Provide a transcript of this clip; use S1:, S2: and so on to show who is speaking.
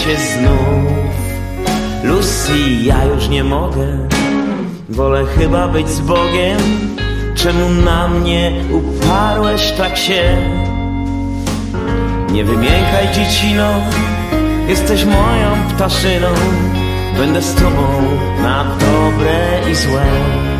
S1: się znów. Lucy, ja już nie mogę, wolę chyba być z Bogiem. Czemu na mnie uparłeś tak się? Nie wymiękaj, dziecino, jesteś moją ptaszyną. Będę z tobą na dobre i złe.